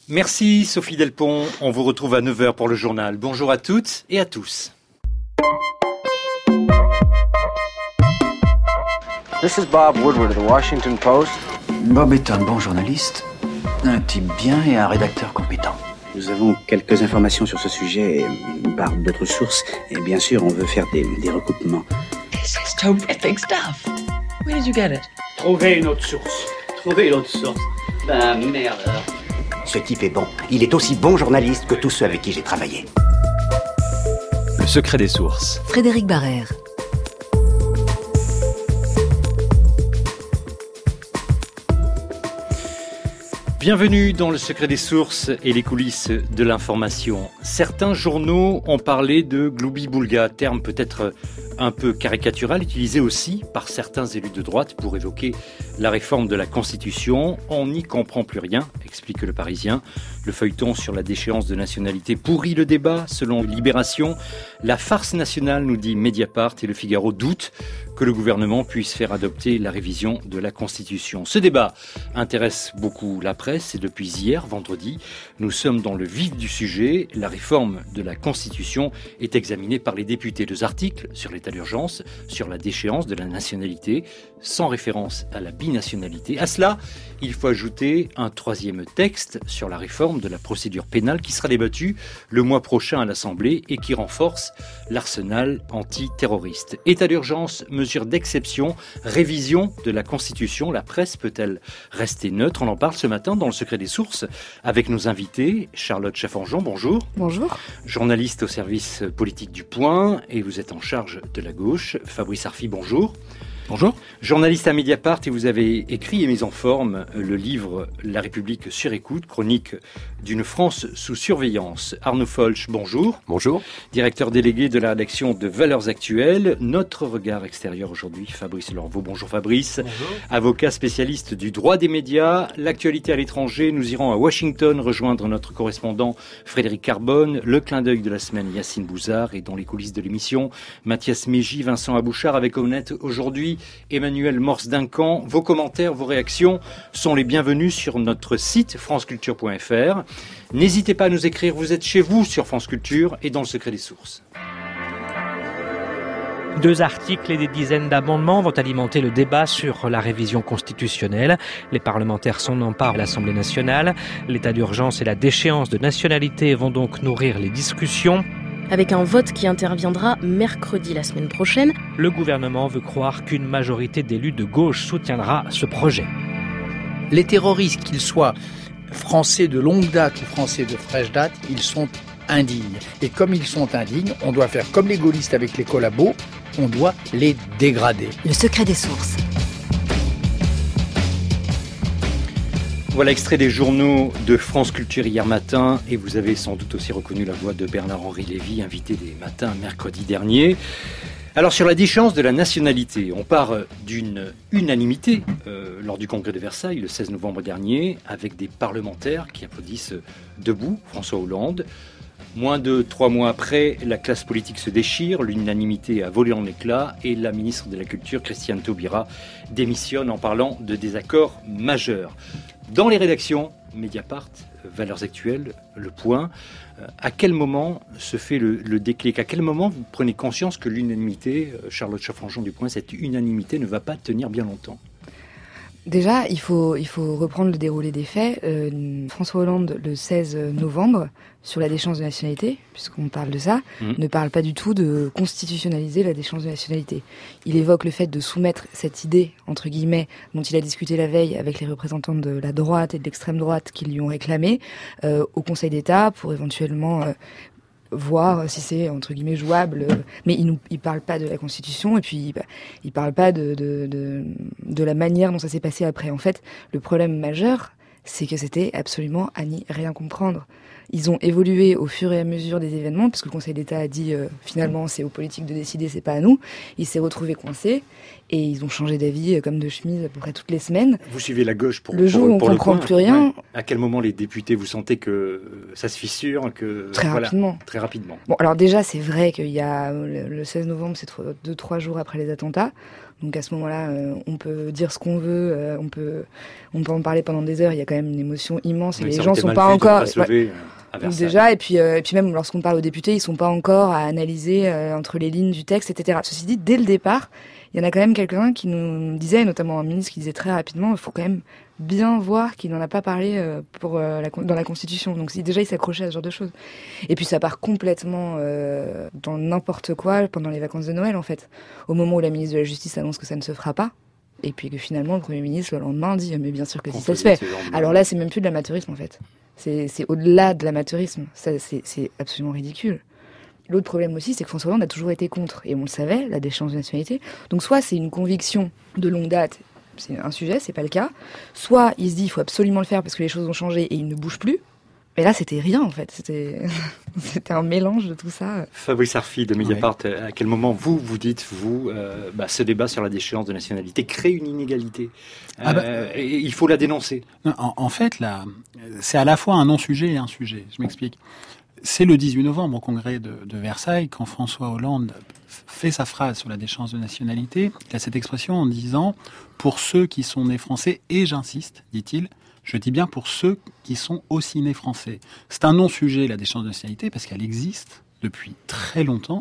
Merci Sophie Delpont, on vous retrouve à 9h pour le journal. Bonjour à toutes et à tous. This is Bob Woodward of the Washington Post. Bob est un bon journaliste, un type bien et un rédacteur compétent. Nous avons quelques informations sur ce sujet par d'autres sources. Et bien sûr, on veut faire des recoupements. This is terrific stuff. Where did you get it? Trouvez une autre source. Ben merde. Ce type est bon. Il est aussi bon journaliste que tous ceux avec qui j'ai travaillé. Le secret des sources. Frédéric Barrère. Bienvenue dans le secret des sources et les coulisses de l'information. Certains journaux ont parlé de gloubi-boulga, terme peut-être un peu caricatural, utilisé aussi par certains élus de droite pour évoquer la réforme de la Constitution. On n'y comprend plus rien, explique le Parisien. Le feuilleton sur la déchéance de nationalité pourrit le débat, selon Libération. La farce nationale, nous dit Mediapart, et le Figaro doute que le gouvernement puisse faire adopter la révision de la Constitution. Ce débat intéresse beaucoup la presse et depuis hier, vendredi, nous sommes dans le vif du sujet. La réforme de la Constitution est examinée par les députés. 2 articles sur l'état d'urgence, sur la déchéance de la nationalité, sans référence à la binationalité. À cela, il faut ajouter un 3e texte sur la réforme de la procédure pénale qui sera débattu le mois prochain à l'Assemblée et qui renforce l'arsenal antiterroriste. État d'urgence, mesure d'exception, révision de la Constitution. La presse peut-elle rester neutre? On en parle ce matin dans le secret des sources avec nos invités. Charlotte Chaffanjon, bonjour. Bonjour. Journaliste au service politique du Point et vous êtes en charge de la gauche. Fabrice Arfi, bonjour. Bonjour. Journaliste à Mediapart et vous avez écrit et mis en forme le livre La République sur écoute, chronique d'une France sous surveillance. Arnaud Folch, bonjour. Bonjour. Directeur délégué de la rédaction de Valeurs Actuelles. Notre regard extérieur aujourd'hui, Fabrice Lorveau. Bonjour Fabrice. Bonjour. Avocat spécialiste du droit des médias. L'actualité à l'étranger, nous irons à Washington rejoindre notre correspondant Frédéric Carbone. Le clin d'œil de la semaine, Yacine Bouzard. Et dans les coulisses de l'émission, Mathias Mégy, Vincent Abouchard avec Honnête aujourd'hui. Emmanuel Morse-Duncan, vos commentaires, vos réactions sont les bienvenus sur notre site franceculture.fr. N'hésitez pas à nous écrire, vous êtes chez vous sur France Culture et dans le secret des sources. 2 articles et des dizaines d'amendements vont alimenter le débat sur la révision constitutionnelle. Les parlementaires s'en emparent à l'Assemblée nationale. L'état d'urgence et la déchéance de nationalité vont donc nourrir les discussions. Avec un vote qui interviendra mercredi la semaine prochaine. Le gouvernement veut croire qu'une majorité d'élus de gauche soutiendra ce projet. Les terroristes, qu'ils soient français de longue date ou français de fraîche date, ils sont indignes. Et comme ils sont indignes, on doit faire comme les gaullistes avec les collabos, on doit les dégrader. Le secret des sources. Voilà extrait des journaux de France Culture hier matin et vous avez sans doute aussi reconnu la voix de Bernard-Henri Lévy, invité des matins mercredi dernier. Alors sur la déchéance de la nationalité, on part d'une unanimité lors du congrès de Versailles le 16 novembre dernier avec des parlementaires qui applaudissent debout François Hollande. Moins de 3 mois après, la classe politique se déchire, l'unanimité a volé en éclats et la ministre de la Culture, Christiane Taubira, démissionne en parlant de désaccords majeurs. Dans les rédactions, Mediapart, Valeurs Actuelles, Le Point, à quel moment se fait le déclic? À quel moment vous prenez conscience que l'unanimité, Charlotte Chaffanjon du Point, cette unanimité ne va pas tenir bien longtemps? Déjà, il faut reprendre le déroulé des faits. François Hollande, le 16 novembre, sur la déchéance de nationalité, puisqu'on parle de ça, ne parle pas du tout de constitutionnaliser la déchéance de nationalité. Il évoque le fait de soumettre cette idée, entre guillemets, dont il a discuté la veille avec les représentants de la droite et de l'extrême droite qui lui ont réclamé, au Conseil d'État pour éventuellement voir si c'est entre guillemets jouable, mais il parle pas de la Constitution et puis il parle pas de la manière dont ça s'est passé après. En fait, le problème majeur, c'est que c'était absolument à n'y rien comprendre. Ils ont évolué au fur et à mesure des événements, parce que le Conseil d'État a dit finalement c'est aux politiques de décider, c'est pas à nous. Il s'est retrouvé coincé et ils ont changé d'avis comme de chemise à peu près toutes les semaines. Vous suivez la gauche pour le jour où on comprend plus rien. Ouais. À quel moment les députés vous sentez que ça se fissure, que très rapidement. Très rapidement. Bon, alors déjà c'est vrai qu'il y a le 16 novembre, c'est 2-3 jours après les attentats. Donc à ce moment-là, on peut dire ce qu'on veut, on peut en parler pendant des heures. Il y a quand même une émotion immense et les gens sont pas encore déjà. Et puis même lorsqu'on parle aux députés, ils sont pas encore à analyser entre les lignes du texte, etc. Ceci dit, dès le départ, il y en a quand même quelques-uns qui nous disaient, notamment un ministre qui disait très rapidement, il faut quand même bien voir qu'il n'en a pas parlé dans la Constitution. Donc déjà, il s'accrochait à ce genre de choses. Et puis ça part complètement dans n'importe quoi pendant les vacances de Noël, en fait. Au moment où la ministre de la Justice annonce que ça ne se fera pas, et puis que finalement, le Premier ministre, le lendemain, dit « mais bien sûr que si ça se fait ». Alors là, c'est même plus de l'amateurisme, en fait. C'est au-delà de l'amateurisme. C'est absolument ridicule. L'autre problème aussi, c'est que François Hollande a toujours été contre, et on le savait, la déchéance de nationalité. Donc soit c'est une conviction de longue date, c'est un sujet, c'est pas le cas. Soit il se dit il faut absolument le faire parce que les choses ont changé et il ne bouge plus. Mais là, c'était rien en fait. C'était un mélange de tout ça. Fabrice Arfi de Mediapart, à quel moment vous dites, ce débat sur la déchéance de nationalité crée une inégalité et il faut la dénoncer. Non, en fait, là, c'est à la fois un non-sujet et un sujet. Je m'explique. C'est le 18 novembre au congrès de Versailles, quand François Hollande fait sa phrase sur la déchéance de nationalité. Il a cette expression en disant « pour ceux qui sont nés français », et j'insiste, dit-il, je dis bien pour ceux qui sont aussi nés français. C'est un non-sujet, la déchéance de nationalité, parce qu'elle existe depuis très longtemps,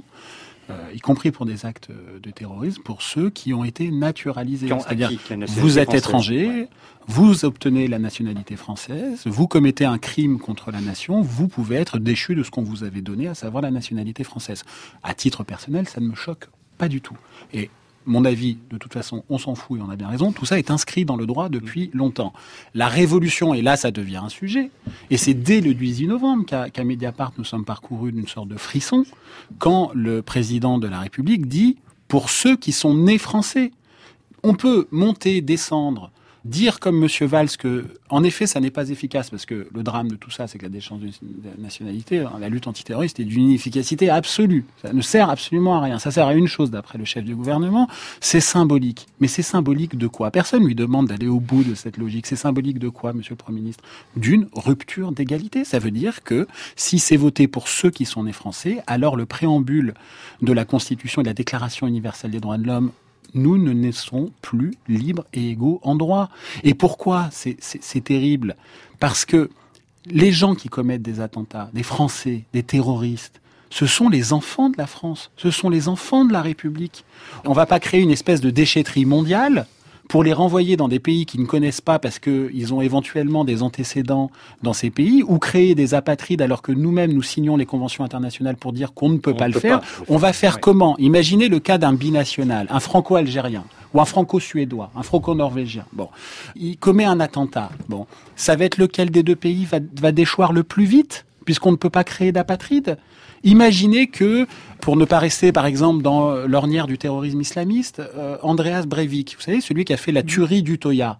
y compris pour des actes de terrorisme, pour ceux qui ont été naturalisés. C'est-à-dire, vous êtes étranger, vous obtenez la nationalité française, vous commettez un crime contre la nation, vous pouvez être déchu de ce qu'on vous avait donné, à savoir la nationalité française. À titre personnel, ça ne me choque pas du tout. Et mon avis, de toute façon, on s'en fout et on a bien raison, tout ça est inscrit dans le droit depuis longtemps. La révolution, et là ça devient un sujet, et c'est dès le 18 novembre qu'à Mediapart nous sommes parcourus d'une sorte de frisson, quand le président de la République dit « pour ceux qui sont nés français ». On peut monter, descendre, dire comme M. Valls que, en effet, ça n'est pas efficace, parce que le drame de tout ça, c'est que la déchéance de nationalité, la lutte antiterroriste est d'une inefficacité absolue. Ça ne sert absolument à rien. Ça sert à une chose, d'après le chef du gouvernement, c'est symbolique. Mais c'est symbolique de quoi? Personne lui demande d'aller au bout de cette logique. C'est symbolique de quoi, Monsieur le Premier ministre? D'une rupture d'égalité. Ça veut dire que si c'est voté pour ceux qui sont nés français, alors le préambule de la Constitution et de la Déclaration universelle des droits de l'homme, nous ne naissons plus libres et égaux en droit. Et pourquoi c'est terrible? Parce que les gens qui commettent des attentats, des Français, des terroristes, ce sont les enfants de la France, ce sont les enfants de la République. On ne va pas créer une espèce de déchetterie mondiale pour les renvoyer dans des pays qu'ils ne connaissent pas parce qu'ils ont éventuellement des antécédents dans ces pays, ou créer des apatrides alors que nous-mêmes nous signons les conventions internationales pour dire qu'on ne peut pas le faire. On va faire comment? Imaginez le cas d'un binational, un franco-algérien, ou un franco-suédois, un franco-norvégien. Bon, il commet un attentat. Bon, ça va être lequel des deux pays va déchoir le plus vite, puisqu'on ne peut pas créer d'apatrides? Imaginez que, pour ne pas rester par exemple dans l'ornière du terrorisme islamiste, Andreas Breivik, vous savez, celui qui a fait la tuerie d'Utøya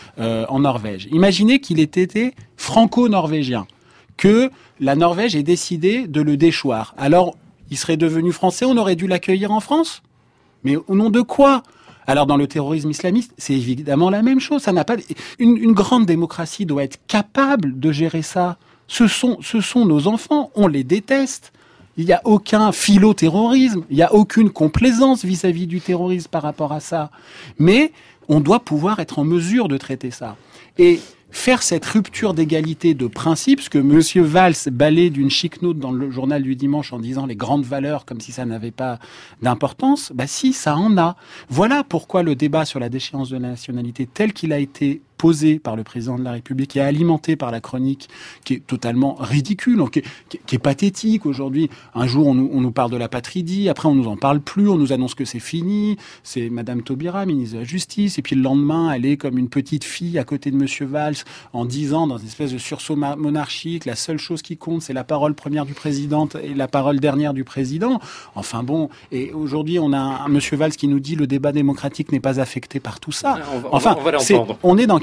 en Norvège. Imaginez qu'il ait été franco-norvégien, que la Norvège ait décidé de le déchoir. Alors, il serait devenu français, on aurait dû l'accueillir en France? Mais au nom de quoi? Alors dans le terrorisme islamiste, c'est évidemment la même chose. Ça n'a pas une grande démocratie doit être capable de gérer ça. Ce sont nos enfants, on les déteste. Il n'y a aucun philo-terrorisme, il n'y a aucune complaisance vis-à-vis du terrorisme par rapport à ça. Mais on doit pouvoir être en mesure de traiter ça. Et faire cette rupture d'égalité de principe, ce que M. Valls balaye d'une chic note dans le journal du dimanche en disant les grandes valeurs comme si ça n'avait pas d'importance, si, ça en a. Voilà pourquoi le débat sur la déchéance de la nationalité tel qu'il a été posé par le président de la République et alimenté par la chronique qui est totalement ridicule, qui est pathétique aujourd'hui. Un jour, on nous parle de la patridie, après on nous en parle plus, on nous annonce que c'est fini, c'est Madame Taubira, ministre de la Justice, et puis le lendemain, elle est comme une petite fille à côté de Monsieur Valls en disant, dans une espèce de sursaut monarchique, la seule chose qui compte, c'est la parole première du président et la parole dernière du président. Enfin bon, et aujourd'hui, on a un Monsieur Valls qui nous dit le débat démocratique n'est pas affecté par tout ça. On va l'entendre. On est dans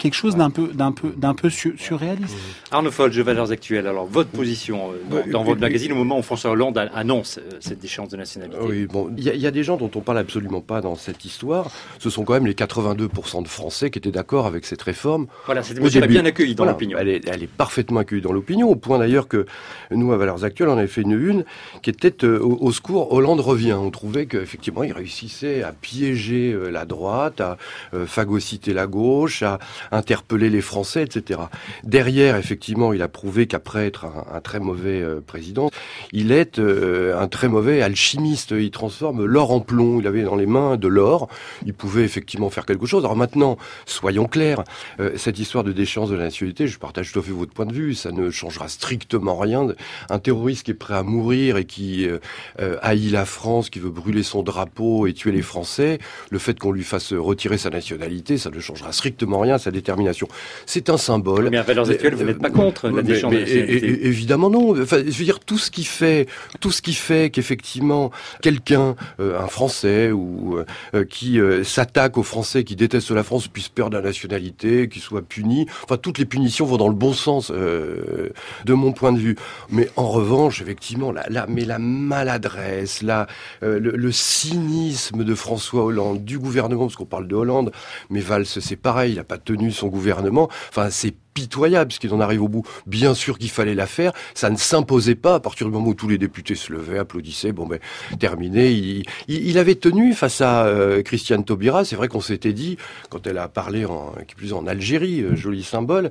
quelque chose d'un peu surréaliste. Arnaud Folge, Valeurs Actuelles. Alors, votre position dans votre magazine au moment où François Hollande annonce cette déchéance de nationalité. Oui, bon, il y a des gens dont on parle absolument pas dans cette histoire. Ce sont quand même les 82% de Français qui étaient d'accord avec cette réforme. Voilà, cette mesure est bien accueillie dans l'opinion. Elle est parfaitement accueillie dans l'opinion, au point d'ailleurs que nous, à Valeurs Actuelles, on avait fait une qui était au secours, Hollande revient. On trouvait qu'effectivement, il réussissait à piéger la droite, à phagocyter la gauche, à interpeller les Français, etc. Derrière, effectivement, il a prouvé qu'après être un très mauvais président, il est un très mauvais alchimiste. Il transforme l'or en plomb. Il avait dans les mains de l'or. Il pouvait effectivement faire quelque chose. Alors maintenant, soyons clairs, cette histoire de déchéance de la nationalité, je partage tout à fait votre point de vue, ça ne changera strictement rien. Un terroriste qui est prêt à mourir et qui haït la France, qui veut brûler son drapeau et tuer les Français, le fait qu'on lui fasse retirer sa nationalité, ça ne changera strictement rien à sa détermination. C'est un symbole. Mais à Valeurs Actuelles, vous n'êtes pas contre la déchéance de la nationalité. Évidemment non. Enfin, je veux dire, tout ce qui fait qu'effectivement quelqu'un, un Français ou qui s'attaque aux Français, qui détestent la France, puisse perdre la nationalité, qu'il soit puni. Enfin, toutes les punitions vont dans le bon sens, de mon point de vue. Mais en revanche, effectivement, la maladresse, le cynisme de François Hollande, du gouvernement, parce qu'on parle de Hollande, mais Valls, c'est pareil, il n'a pas tenu son gouvernement. Enfin, c'est pitoyable ce qu'il en arrive au bout. Bien sûr qu'il fallait la faire, ça ne s'imposait pas à partir du moment où tous les députés se levaient, applaudissaient, bon ben terminé. Il avait tenu face à Christiane Taubira, c'est vrai qu'on s'était dit, quand elle a parlé en Algérie, joli symbole,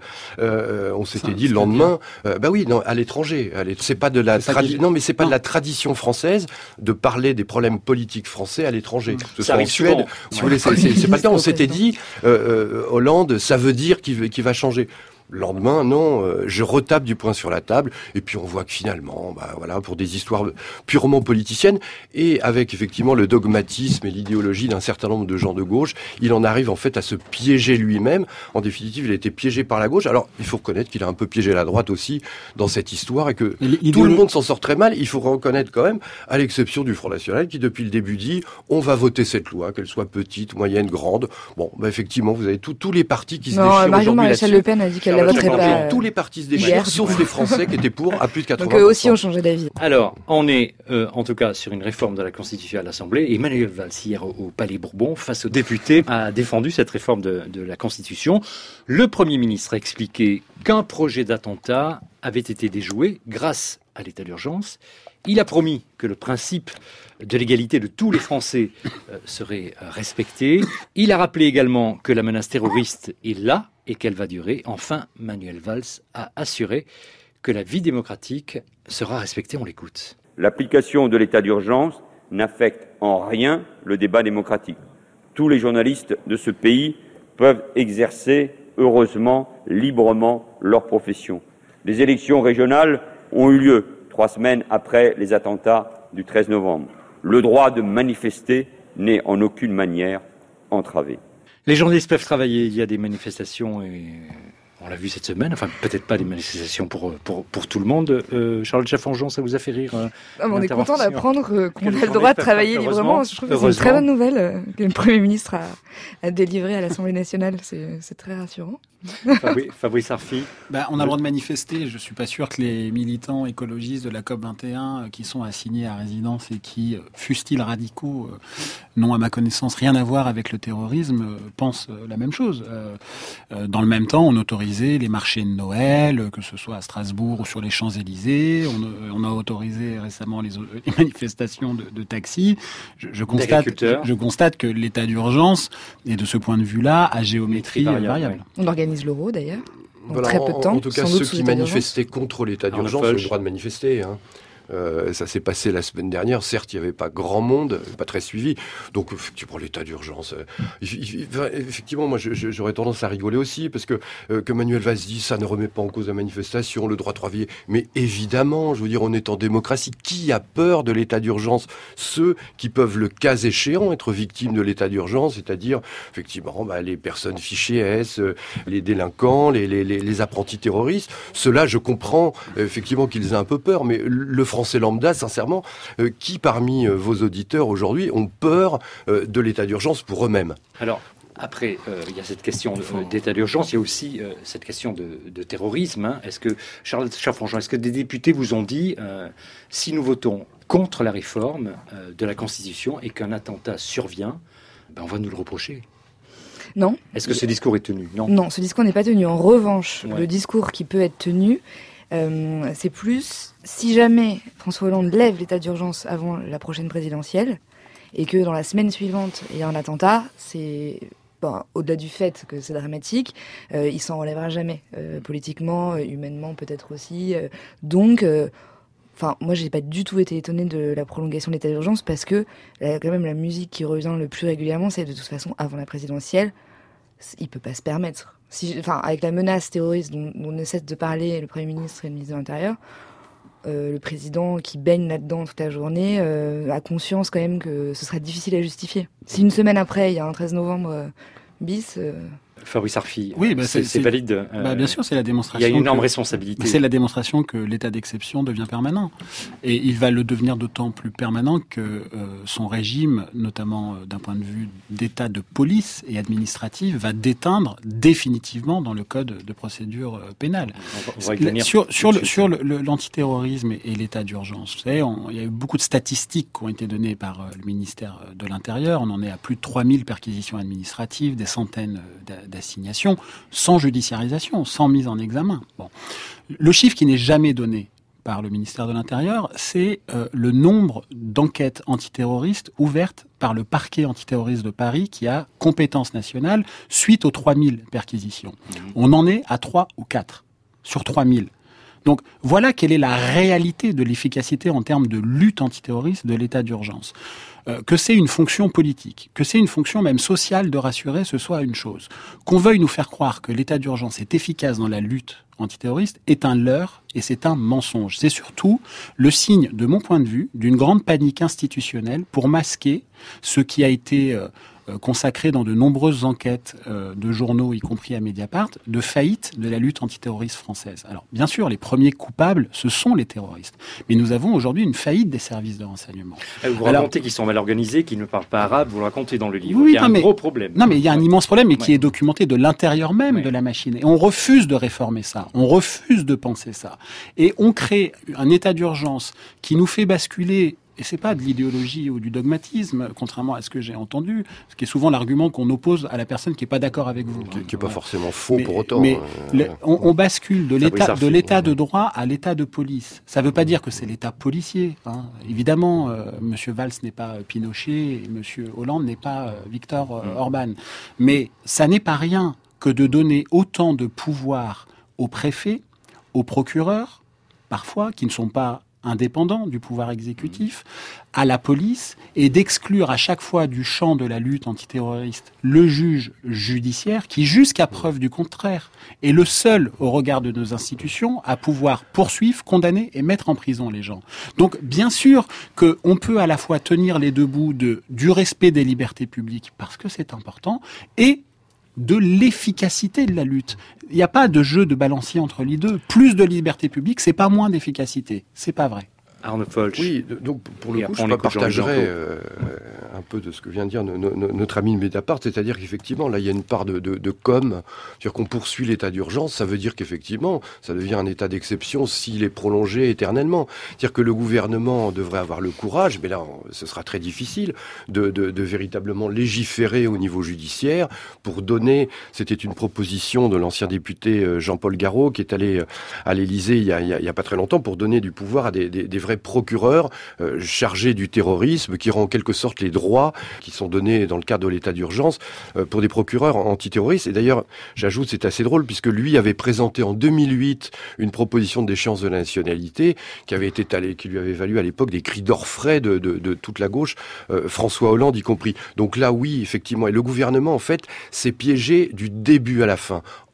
on s'était dit le lendemain, bah oui, non, à l'étranger, c'est pas de la c'est pas de la tradition française de parler des problèmes politiques français à l'étranger. Que ce soit en Suède, si vous voulez, c'est pas le cas. On s'était dit, Hollande, ça veut dire qu'il va changer. Le lendemain, non, je retape du poing sur la table, et puis on voit que finalement, voilà, pour des histoires purement politiciennes, et avec effectivement le dogmatisme et l'idéologie d'un certain nombre de gens de gauche, il en arrive en fait à se piéger lui-même. En définitive, il a été piégé par la gauche. Alors, il faut reconnaître qu'il a un peu piégé la droite aussi dans cette histoire, et que tout le monde s'en sort très mal. Il faut reconnaître quand même, à l'exception du Front National, qui depuis le début dit, on va voter cette loi, qu'elle soit petite, moyenne, grande. Bon, effectivement, vous avez tous les partis qui se déchirent aujourd'hui là-dessus. Le Pen a dit qu'elle tous les partis se déchirent, sauf les Français qui étaient pour à plus de 80%. Donc eux aussi ont changé d'avis. Alors, on est en tout cas sur une réforme de la Constitution à l'Assemblée. Emmanuel Valls, hier au Palais Bourbon, face aux députés, a défendu cette réforme de la Constitution. Le Premier ministre a expliqué qu'un projet d'attentat avait été déjoué grâce à l'état d'urgence. Il a promis que le principe de l'égalité de tous les Français serait respecté. Il a rappelé également que la menace terroriste est là et qu'elle va durer. Enfin, Manuel Valls a assuré que la vie démocratique sera respectée. On l'écoute. L'application de l'état d'urgence n'affecte en rien le débat démocratique. Tous les journalistes de ce pays peuvent exercer heureusement, librement leur profession. Les élections régionales ont eu lieu 3 semaines après les attentats du 13 novembre. Le droit de manifester n'est en aucune manière entravé. Les journalistes peuvent travailler, il y a des manifestations et on l'a vu cette semaine, enfin peut-être pas des manifestations pour tout le monde. Charlotte Chaffanjon, ça vous a fait rire On est content d'apprendre qu'on a le droit de travailler librement. Je trouve que c'est une très bonne nouvelle que le Premier ministre a délivrée à l'Assemblée nationale. C'est très rassurant. Fabrice Arfi. On a le droit de manifester. Je suis pas sûr que les militants écologistes de la COP21 qui sont assignés à résidence et qui, fussent-ils radicaux, n'ont à ma connaissance rien à voir avec le terrorisme, pensent la même chose. Dans le même temps, on autorisait les marchés de Noël, que ce soit à Strasbourg ou sur les Champs-Élysées. On a autorisé récemment les manifestations de taxis. Je constate que l'état d'urgence est de ce point de vue-là à géométrie variable. On organise l'euro d'ailleurs. Voilà, très peu de temps. En tout cas, ceux qui manifestaient contre l'état d'urgence ont le droit de manifester. Ça s'est passé la semaine dernière. Certes, il n'y avait pas grand monde, pas très suivi. Donc, effectivement, l'état d'urgence. Effectivement, moi, j'aurais tendance à rigoler aussi, parce que Manuel Valls dit ça ne remet pas en cause la manifestation, le droit de travailler. Mais évidemment, je veux dire, on est en démocratie. Qui a peur de l'état d'urgence? Ceux qui peuvent, le cas échéant, être victimes de l'état d'urgence, c'est-à-dire, effectivement, les personnes fichées S, les délinquants, les apprentis terroristes. Ceux-là, je comprends, effectivement, qu'ils aient un peu peur, mais le Français lambda, sincèrement, qui parmi vos auditeurs aujourd'hui ont peur de l'état d'urgence pour eux-mêmes? Alors, Après, il y a cette question d'état d'urgence, il y a aussi cette question de terrorisme. Hein. Est-ce que, Charles Chaffanjon, est-ce que des députés vous ont dit, si nous votons contre la réforme de la Constitution et qu'un attentat survient, on va nous le reprocher? Non. Est-ce que ce discours est tenu? Non, ce discours n'est pas tenu. En revanche, le discours qui peut être tenu, c'est plus, si jamais François Hollande lève l'état d'urgence avant la prochaine présidentielle, et que dans la semaine suivante, il y a un attentat, c'est... au-delà du fait que c'est dramatique, il s'en relèvera jamais, politiquement, humainement peut-être aussi. Donc, moi, j'ai pas du tout été étonnée de la prolongation de l'état d'urgence parce que quand même la musique qui revient le plus régulièrement, c'est de toute façon avant la présidentielle, il peut pas se permettre. Avec la menace terroriste dont ne cesse de parler le Premier ministre et le ministre de l'Intérieur, le président qui baigne là-dedans toute la journée a conscience quand même que ce serait difficile à justifier. Si une semaine après, il y a un 13 novembre bis... Fabrice Arfi, oui, c'est valide. Bien sûr, c'est la démonstration. Il y a une énorme responsabilité. C'est la démonstration que l'état d'exception devient permanent. Et il va le devenir d'autant plus permanent que son régime, notamment d'un point de vue d'état de police et administratif, va déteindre définitivement dans le code de procédure pénale. Sur l'antiterrorisme et l'état d'urgence, vous savez, il y a eu beaucoup de statistiques qui ont été données par le ministère de l'Intérieur. On en est à plus de 3000 perquisitions administratives, des centaines d'assignation, sans judiciarisation, sans mise en examen. Bon. Le chiffre qui n'est jamais donné par le ministère de l'Intérieur, c'est le nombre d'enquêtes antiterroristes ouvertes par le parquet antiterroriste de Paris qui a compétence nationale suite aux 3000 perquisitions. On en est à 3 ou 4 sur 3000. Donc voilà quelle est la réalité de l'efficacité en termes de lutte antiterroriste de l'état d'urgence. Que c'est une fonction politique, que c'est une fonction même sociale de rassurer, ce soit une chose. Qu'on veuille nous faire croire que l'état d'urgence est efficace dans la lutte antiterroriste est un leurre et c'est un mensonge. C'est surtout le signe, de mon point de vue, d'une grande panique institutionnelle pour masquer ce qui a été consacré dans de nombreuses enquêtes de journaux, y compris à Mediapart, de faillite de la lutte antiterroriste française. Alors, bien sûr, les premiers coupables, ce sont les terroristes. Mais nous avons aujourd'hui une faillite des services de renseignement. Vous racontez qu'ils sont mal organisés, qu'ils ne parlent pas arabe, vous le racontez dans le livre. Oui, il y a un gros problème. Non, mais il y a un immense problème, et qui est documenté de l'intérieur même de la machine. Et on refuse de réformer ça. On refuse de penser ça. Et on crée un état d'urgence qui nous fait basculer. Et c'est pas de l'idéologie ou du dogmatisme, contrairement à ce que j'ai entendu, ce qui est souvent l'argument qu'on oppose à la personne qui est pas d'accord avec vous. Qui est pas forcément faux pour autant. Mais on bascule de l'état de droit à l'état de police. Ça veut pas dire que c'est l'état policier. Hein. Évidemment, Monsieur Valls n'est pas Pinochet et Monsieur Hollande n'est pas Viktor Orban. Mais ça n'est pas rien que de donner autant de pouvoir aux préfets, aux procureurs, parfois, qui ne sont pas indépendant du pouvoir exécutif, à la police, et d'exclure à chaque fois du champ de la lutte antiterroriste le juge judiciaire qui, jusqu'à preuve du contraire, est le seul, au regard de nos institutions, à pouvoir poursuivre, condamner et mettre en prison les gens. Donc, bien sûr qu'on peut à la fois tenir les deux bouts du respect des libertés publiques, parce que c'est important, et de l'efficacité de la lutte. Il n'y a pas de jeu de balancier entre les deux. Plus de liberté publique, c'est pas moins d'efficacité. C'est pas vrai. Arnaud Folch. Oui, donc pour le coup, je partagerais un peu de ce que vient de dire notre ami de Mediapart, c'est-à-dire qu'effectivement, là, il y a une part de com, c'est-à-dire qu'on poursuit l'état d'urgence, ça veut dire qu'effectivement, ça devient un état d'exception s'il est prolongé éternellement. C'est-à-dire que le gouvernement devrait avoir le courage, mais là, ce sera très difficile, de véritablement légiférer au niveau judiciaire pour donner, c'était une proposition de l'ancien député Jean-Paul Garot, qui est allé à l'Élysée il y a pas très longtemps, pour donner du pouvoir à des vrais procureurs chargés du terrorisme, qui rend en quelque sorte les droits qui sont donnés dans le cadre de l'état d'urgence pour des procureurs antiterroristes. Et d'ailleurs, j'ajoute, c'est assez drôle, puisque lui avait présenté en 2008 une proposition de déchéance de la nationalité qui lui avait valu à l'époque des cris d'orfraie de toute la gauche, François Hollande y compris. Donc là, oui, effectivement. Et le gouvernement, en fait, s'est piégé du début à la fin,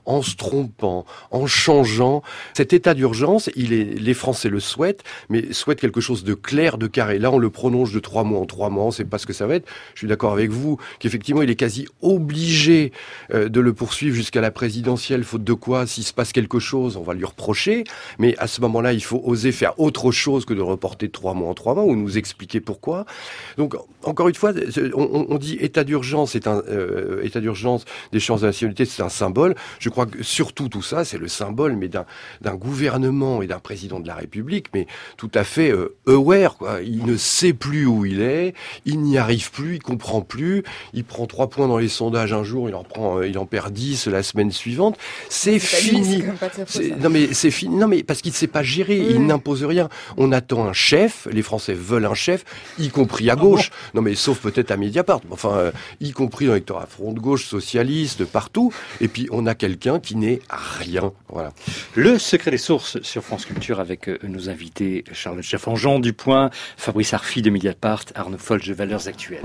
en se trompant, en changeant. Cet état d'urgence, les Français le souhaitent, mais souhaitent quelque chose de clair, de carré. Là, on le prolonge de 3 mois en 3 mois, on ne sait pas ce que ça va être. Je suis d'accord avec vous qu'effectivement, il est quasi obligé de le poursuivre jusqu'à la présidentielle, faute de quoi, s'il se passe quelque chose, on va lui reprocher. Mais à ce moment-là, il faut oser faire autre chose que de reporter de 3 mois en 3 mois, ou nous expliquer pourquoi. Donc, encore une fois, on dit état d'urgence, état d'urgence d'échéance de nationalité, c'est un symbole. Je crois que surtout tout ça, c'est le symbole, mais d'un gouvernement et d'un président de la République, mais tout à fait aware, quoi. Il ne sait plus où il est, il n'y arrive plus, il comprend plus, il prend 3 points dans les sondages un jour, il en perd 10 la semaine suivante. C'est fini. Non mais c'est fini. Non mais parce qu'il ne sait pas gérer, il n'impose rien. On attend un chef, les Français veulent un chef, y compris à gauche. Non mais sauf peut-être à Mediapart, enfin y compris dans l'électorat front de gauche, socialiste, partout. Et puis on a quelqu'un qui n'est rien. Voilà. Le secret des sources sur France Culture avec nos invités Charlotte Chaffanjon du Point, Fabrice Arfi de Mediapart, Arnaud Folch de Valeurs Actuelles.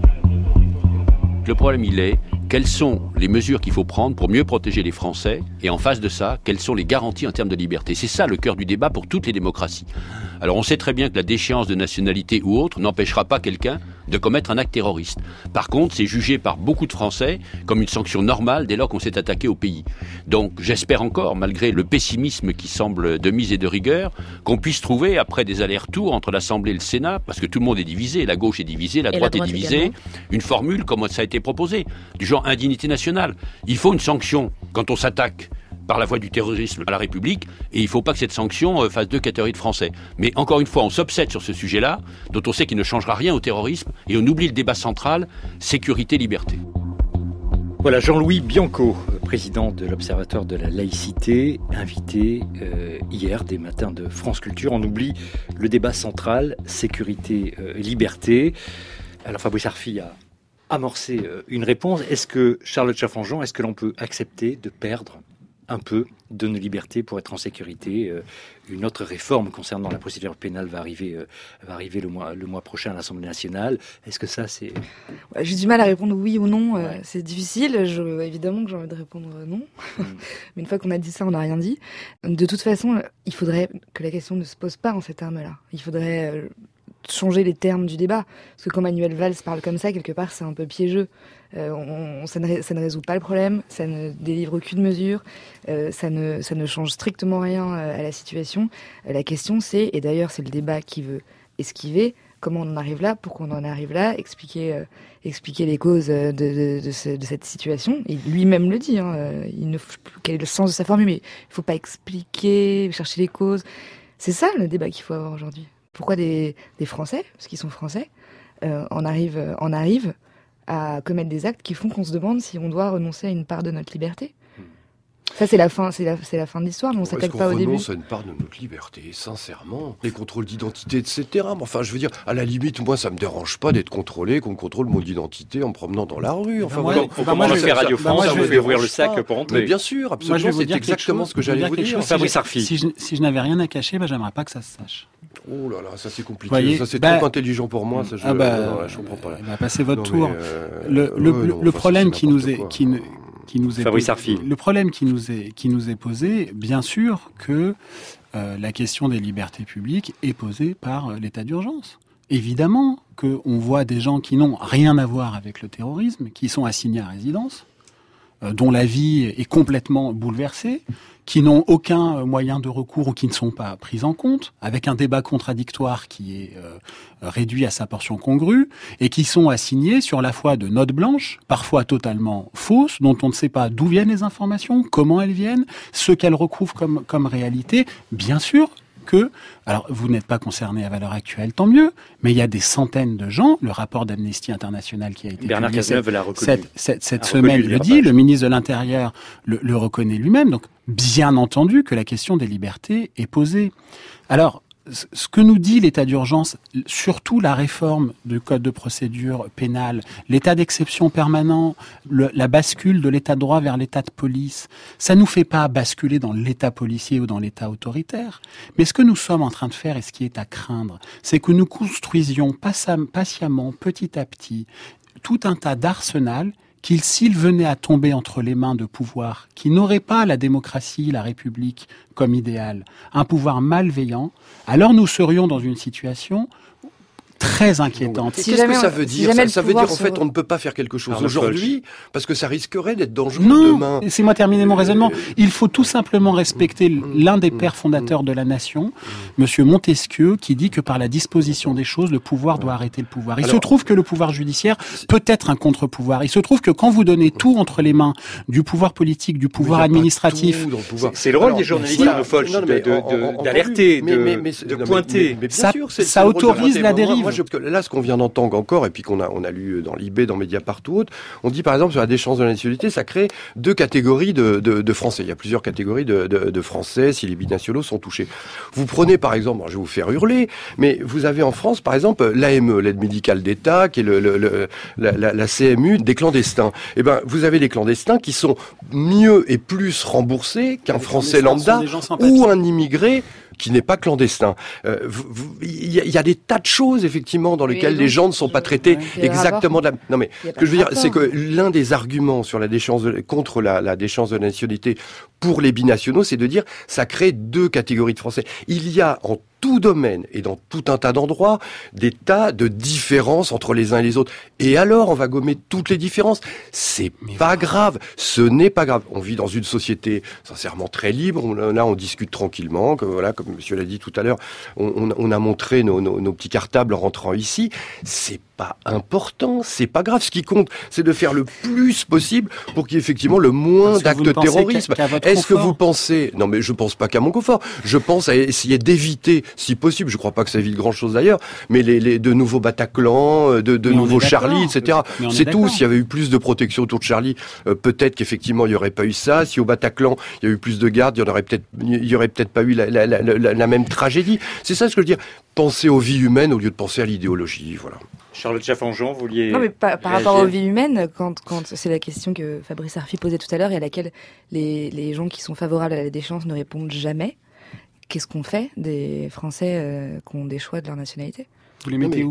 Le problème, il est, quelles sont les mesures qu'il faut prendre pour mieux protéger les Français? Et en face de ça, quelles sont les garanties en termes de liberté? C'est ça le cœur du débat pour toutes les démocraties. Alors on sait très bien que la déchéance de nationalité ou autre n'empêchera pas quelqu'un de commettre un acte terroriste. Par contre, c'est jugé par beaucoup de Français comme une sanction normale dès lors qu'on s'est attaqué au pays. Donc j'espère encore, malgré le pessimisme qui semble de mise et de rigueur, qu'on puisse trouver, après des allers-retours entre l'Assemblée et le Sénat, parce que tout le monde est divisé, la gauche est divisée, la droite est divisée, également, une formule comme ça a été proposé, du genre indignité nationale. Il faut une sanction quand on s'attaque par la voie du terrorisme à la République, et il ne faut pas que cette sanction fasse 2 catégories de Français. Mais encore une fois, on s'obsède sur ce sujet-là, dont on sait qu'il ne changera rien au terrorisme, et on oublie le débat central, sécurité-liberté. Voilà, Jean-Louis Bianco, président de l'Observatoire de la laïcité, invité hier des matins de France Culture. On oublie le débat central, sécurité-liberté. Alors Fabrice Arfi a amorcé une réponse. Est-ce que, Charlotte Chaffanjon, est-ce que l'on peut accepter de perdre un peu de nos libertés pour être en sécurité? Une autre réforme concernant la procédure pénale va arriver le mois prochain à l'Assemblée nationale. Est-ce que ça, c'est... Ouais, j'ai du mal à répondre oui ou non. Ouais. C'est difficile. Évidemment que j'ai envie de répondre non. Mais une fois qu'on a dit ça, on n'a rien dit. De toute façon, il faudrait que la question ne se pose pas en ces termes-là. Il faudrait changer les termes du débat. Parce que quand Manuel Valls parle comme ça, quelque part, c'est un peu piégeux. Ça ne résout pas le problème, ça ne délivre aucune mesure, ça ne change strictement rien à la situation. La question c'est, et d'ailleurs c'est le débat qui veut esquiver, comment on en arrive là, pourquoi on en arrive là, expliquer les causes de cette situation. Et lui-même le dit, quel est le sens de sa formule, mais il ne faut pas expliquer, chercher les causes. C'est ça le débat qu'il faut avoir aujourd'hui. Pourquoi des Français, parce qu'ils sont Français, en arrivent à commettre des actes qui font qu'on se demande si on doit renoncer à une part de notre liberté. Ça, c'est la fin de l'histoire, mais on s'attaque pas au début. Est-ce qu'on renonce à une part de notre liberté, sincèrement? Les contrôles d'identité, etc. Mais enfin, je veux dire, à la limite, moi, ça me dérange pas d'être contrôlé, qu'on contrôle mon identité en me promenant dans la rue. Enfin, comment le fait Radio France, ça vous fait ouvrir le sac pour entrer. Mais bien sûr, absolument, c'est exactement ce que j'allais vous dire. Fabrice Arfi. Si je n'avais rien à cacher, j'aimerais pas que ça se sache. Oh là là, ça c'est compliqué. Ça c'est trop intelligent pour moi. Ça, je comprends pas. Passez votre tour. Le problème qui nous est le problème qui nous est posé, bien sûr que la question des libertés publiques est posée par l'état d'urgence. Évidemment qu'on voit des gens qui n'ont rien à voir avec le terrorisme, qui sont assignés à résidence, dont la vie est complètement bouleversée, qui n'ont aucun moyen de recours ou qui ne sont pas pris en compte, avec un débat contradictoire qui est réduit à sa portion congrue, et qui sont assignés sur la foi de notes blanches, parfois totalement fausses, dont on ne sait pas d'où viennent les informations, comment elles viennent, ce qu'elles recouvrent comme réalité. Bien sûr que, alors vous n'êtes pas concerné à Valeurs Actuelles, tant mieux, mais il y a des centaines de gens, le rapport d'Amnesty International qui a été Bernard Cazeneuve l'a reconnu. Cette semaine le dit, le ministre de l'Intérieur le reconnaît lui-même, donc bien entendu que la question des libertés est posée. Alors, ce que nous dit l'état d'urgence, surtout la réforme du code de procédure pénale, l'état d'exception permanent, la bascule de l'état de droit vers l'état de police, ça nous fait pas basculer dans l'état policier ou dans l'état autoritaire. Mais ce que nous sommes en train de faire et ce qui est à craindre, c'est que nous construisions patiemment, petit à petit, tout un tas d'arsenals s'il venait à tomber entre les mains de pouvoirs qui n'auraient pas la démocratie, la République comme idéal, un pouvoir malveillant, alors nous serions dans une situation très inquiétante. Qu'est-ce que ça veut dire ? Ça veut dire, en fait, on ne peut pas faire quelque chose aujourd'hui, parce que ça risquerait d'être dangereux demain. Laissez-moi terminer mon raisonnement. Il faut tout simplement respecter l'un des pères fondateurs de la nation, Monsieur Montesquieu, qui dit que par la disposition des choses, le pouvoir doit arrêter le pouvoir. Il se trouve que le pouvoir judiciaire peut être un contre-pouvoir. Il se trouve que quand vous donnez tout entre les mains du pouvoir politique, du pouvoir administratif... C'est le rôle des journalistes d'alerter, de pointer. Ça autorise la dérive. Là, ce qu'on vient d'entendre encore, et puis qu'on a lu dans Libé, dans Mediapart ou autre, on dit par exemple sur la déchéance de la nationalité, ça crée 2 catégories de Français. Il y a plusieurs catégories de Français si les binationaux sont touchés. Vous prenez par exemple, je vais vous faire hurler, mais vous avez en France par exemple l'AME, l'aide médicale d'État, qui est la CMU des clandestins. Eh ben, vous avez des clandestins qui sont mieux et plus remboursés qu'un Français lambda ou un immigré qui n'est pas clandestin. Il y a des tas de choses, effectivement, dans lesquelles les gens ne sont pas traités exactement de la... Non, mais ce que je veux dire, c'est que l'un des arguments sur la déchéance contre la déchéance de la nationalité pour les binationaux, c'est de dire ça crée 2 catégories de Français. Il y a en tout domaine et dans tout un tas d'endroits des tas de différences entre les uns et les autres. Et alors, on va gommer toutes les différences. C'est pas grave. Ce n'est pas grave. On vit dans une société sincèrement très libre. Là, on discute tranquillement. Voilà, comme monsieur l'a dit tout à l'heure, on a montré nos petits cartables en rentrant ici. C'est pas important, c'est pas grave. Ce qui compte, c'est de faire le plus possible pour qu'il y ait effectivement le moins d'actes de terrorisme. Est-ce que vous pensez... Non, mais je pense pas qu'à mon confort. Je pense à essayer d'éviter, si possible, je crois pas que ça évite grand-chose d'ailleurs, mais de nouveaux Bataclan, de nouveaux Charlie, etc. C'est tout. S'il y avait eu plus de protection autour de Charlie, peut-être qu'effectivement il y aurait pas eu ça. Si au Bataclan il y a eu plus de gardes, il y aurait peut-être pas eu la même tragédie. C'est ça ce que je veux dire. Penser aux vies humaines au lieu de penser à l'idéologie, voilà. Charlotte Chaffanjon, vous vouliez... Non, mais par rapport aux vies humaines, quand c'est la question que Fabrice Arfi posait tout à l'heure et à laquelle les gens qui sont favorables à la déchéance ne répondent jamais, qu'est-ce qu'on fait des Français qui ont des choix de leur nationalité ? Vous les mettez où ?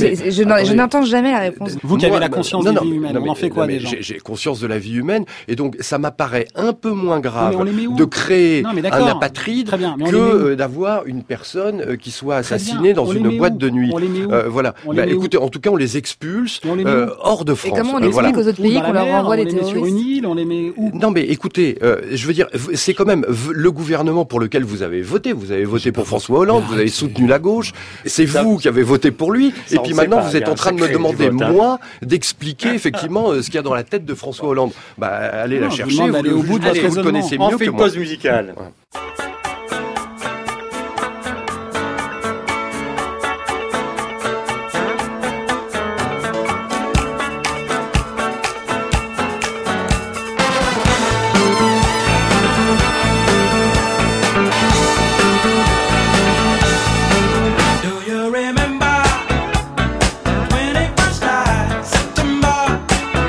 Je n'entends jamais la réponse. Vous qui avez la conscience de la vie humaine, on en fait quoi des gens ? J'ai conscience de la vie humaine, et donc ça m'apparaît un peu moins grave de créer un apatride que d'avoir une personne qui soit assassinée dans une boîte de nuit. Voilà. Écoutez, en tout cas, on les expulse hors de France. Et comment on explique aux autres pays qu'on leur renvoie des terroristes ? Sur une île, on les met où ? Non, mais écoutez, je veux dire, c'est quand même le gouvernement pour lequel vous avez voté. Vous avez voté pour François Hollande, vous avez soutenu la gauche. C'est vous qui avez voté pour lui, et puis maintenant vous êtes en train de me demander, moi, d'expliquer effectivement ce qu'il y a dans la tête de François Hollande. Allez la chercher, vous le connaissez mieux que moi. On fait une pause musicale.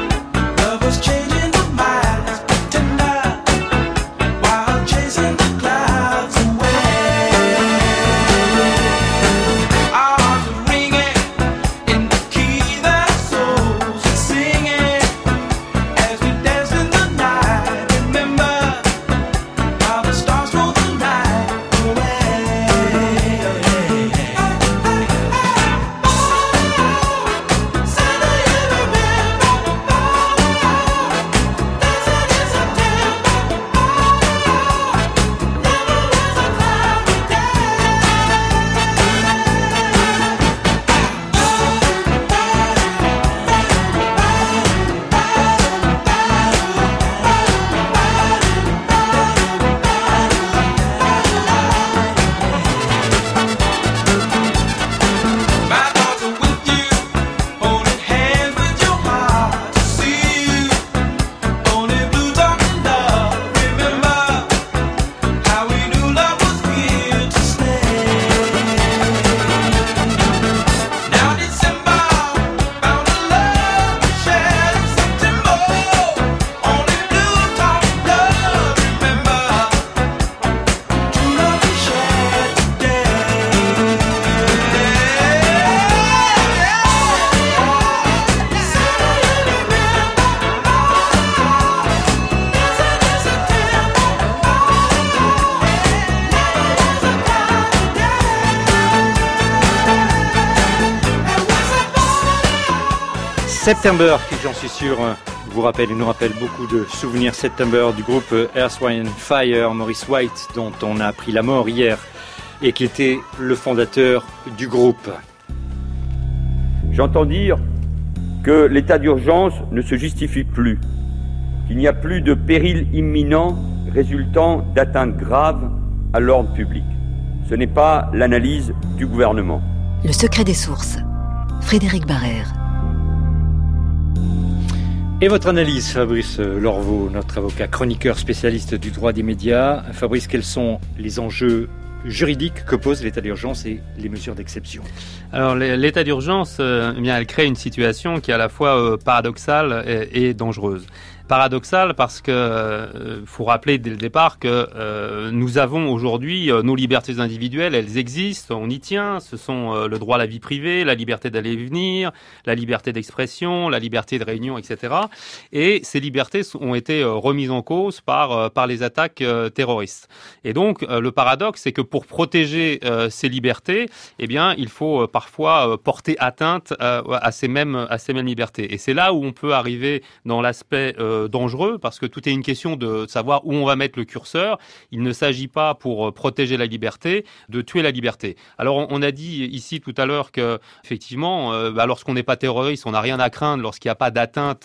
Chasing the clouds. September, qui j'en suis sûr vous rappelle et nous rappelle beaucoup de souvenirs. September du groupe Earth, Wind & Fire, Maurice White, dont on a appris la mort hier et qui était le fondateur du groupe. J'entends dire que l'état d'urgence ne se justifie plus, qu'il n'y a plus de péril imminent résultant d'atteintes graves à l'ordre public. Ce n'est pas l'analyse du gouvernement. Le secret des sources. Frédéric Barrère. Et votre analyse, Fabrice Lorveau, notre avocat chroniqueur spécialiste du droit des médias. Fabrice, quels sont les enjeux juridiques que pose l'état d'urgence et les mesures d'exception? Alors l'état d'urgence, elle crée une situation qui est à la fois paradoxale et dangereuse. Paradoxal parce que faut rappeler dès le départ que nous avons aujourd'hui nos libertés individuelles, elles existent, on y tient. Ce sont le droit à la vie privée, la liberté d'aller et venir, la liberté d'expression, la liberté de réunion, etc. Et ces libertés ont été remises en cause par les attaques terroristes. Et donc le paradoxe, c'est que pour protéger ces libertés, eh bien il faut parfois porter atteinte à ces mêmes libertés. Et c'est là où on peut arriver dans l'aspect dangereux, parce que tout est une question de savoir où on va mettre le curseur. Il ne s'agit pas, pour protéger la liberté, de tuer la liberté. Alors on a dit ici tout à l'heure que effectivement, lorsqu'on n'est pas terroriste, on n'a rien à craindre lorsqu'il n'y a pas d'atteinte,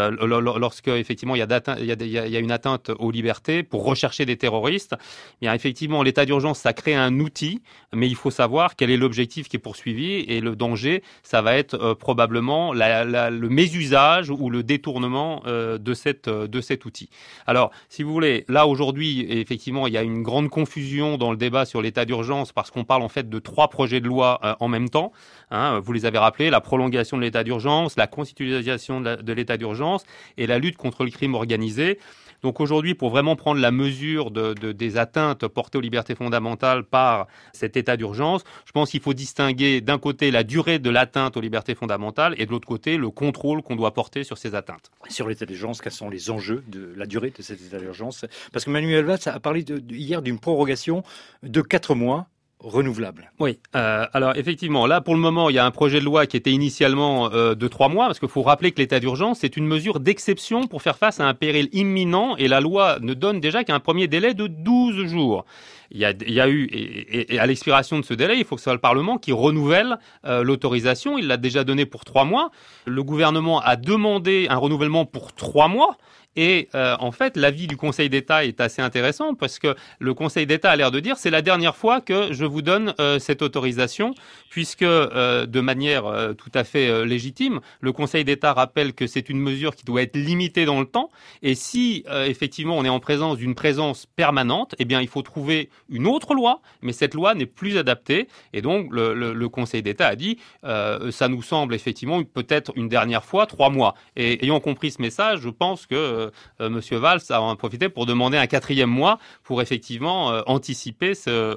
lorsque effectivement il y a une atteinte aux libertés pour rechercher des terroristes. Bien effectivement, l'état d'urgence, ça crée un outil, mais il faut savoir quel est l'objectif qui est poursuivi, et le danger, ça va être probablement le mésusage ou le détournement de cet outil. Alors, si vous voulez, là aujourd'hui, effectivement, il y a une grande confusion dans le débat sur l'état d'urgence parce qu'on parle en fait de 3 projets de loi en même temps. Vous les avez rappelés, la prolongation de l'état d'urgence, la constitutionnalisation de l'état d'urgence et la lutte contre le crime organisé. Donc aujourd'hui, pour vraiment prendre la mesure des atteintes portées aux libertés fondamentales par cet état d'urgence, je pense qu'il faut distinguer d'un côté la durée de l'atteinte aux libertés fondamentales et de l'autre côté le contrôle qu'on doit porter sur ces atteintes. Sur l'état d'urgence, quels sont les enjeux de la durée de cet état d'urgence? Parce que Manuel Valls a parlé hier d'une prorogation de 4 mois. Renouvelable. Oui. Alors effectivement, là pour le moment, il y a un projet de loi qui était initialement de 3 mois, parce qu'il faut rappeler que l'état d'urgence, c'est une mesure d'exception pour faire face à un péril imminent, et la loi ne donne déjà qu'un premier délai de 12 jours. Il y a eu, et à l'expiration de ce délai, il faut que ce soit le Parlement qui renouvelle l'autorisation. Il l'a déjà donné pour 3 mois. Le gouvernement a demandé un renouvellement pour 3 mois. Et en fait, l'avis du Conseil d'État est assez intéressant parce que le Conseil d'État a l'air de dire c'est la dernière fois que je vous donne cette autorisation, puisque de manière tout à fait légitime, le Conseil d'État rappelle que c'est une mesure qui doit être limitée dans le temps. Et si effectivement on est en présence d'une présence permanente, eh bien il faut trouver une autre loi, mais cette loi n'est plus adaptée. Et donc le Conseil d'État a dit ça nous semble effectivement peut-être une dernière fois 3 mois. Et ayant compris ce message, je pense que Monsieur Valls a en profité pour demander un 4e mois pour effectivement anticiper ce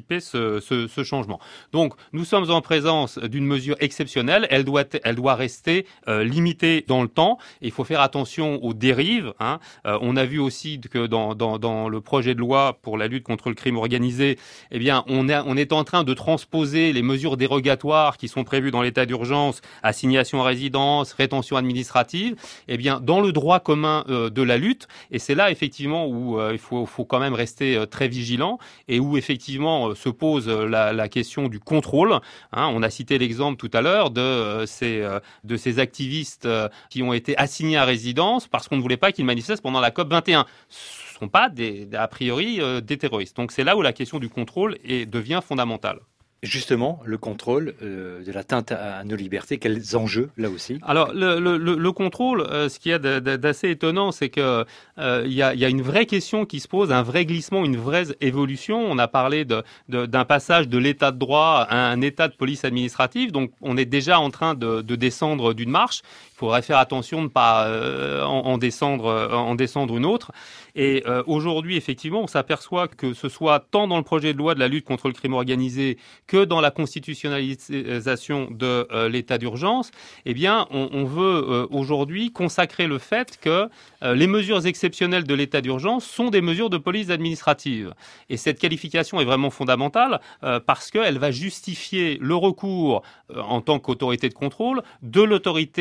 changement. Donc nous sommes en présence d'une mesure exceptionnelle. Elle doit rester limitée dans le temps. Et il faut faire attention aux dérives. On a vu aussi que dans le projet de loi pour la lutte contre le crime organisé, eh bien on est en train de transposer les mesures dérogatoires qui sont prévues dans l'état d'urgence, assignation à résidence, rétention administrative, eh bien dans le droit commun de la lutte. Et c'est là effectivement où il faut quand même rester très vigilant et où effectivement se pose la question du contrôle. On a cité l'exemple tout à l'heure de ces activistes qui ont été assignés à résidence parce qu'on ne voulait pas qu'ils manifestent pendant la COP 21. Ce ne sont pas a priori des terroristes. Donc c'est là où la question du contrôle devient fondamentale. Justement, le contrôle de l'atteinte à nos libertés, quels enjeux là aussi? Alors, le contrôle, ce qu'il y a d'assez étonnant, c'est que il y a une vraie question qui se pose, un vrai glissement, une vraie évolution. On a parlé d'un passage de l'état de droit à un état de police administrative, donc on est déjà en train de descendre d'une marche. Il faudrait faire attention de ne pas en descendre une autre. Et aujourd'hui, effectivement, on s'aperçoit que ce soit tant dans le projet de loi de la lutte contre le crime organisé que dans la constitutionnalisation de l'état d'urgence, eh bien, on veut aujourd'hui consacrer le fait que les mesures exceptionnelles de l'état d'urgence sont des mesures de police administrative. Et cette qualification est vraiment fondamentale parce qu'elle va justifier le recours en tant qu'autorité de contrôle de l'autorité administrative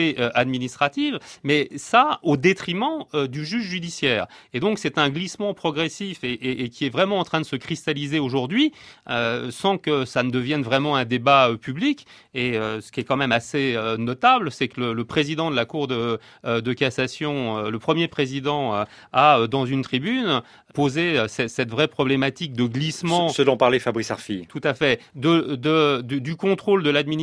administrative, mais ça au détriment du juge judiciaire. Et donc c'est un glissement progressif et qui est vraiment en train de se cristalliser aujourd'hui, sans que ça ne devienne vraiment un débat public. Et ce qui est quand même assez notable, c'est que le président de la Cour de cassation, le premier président, a dans une tribune posé cette vraie problématique de glissement. Ce dont parlait Fabrice Arfi. Tout à fait. Du contrôle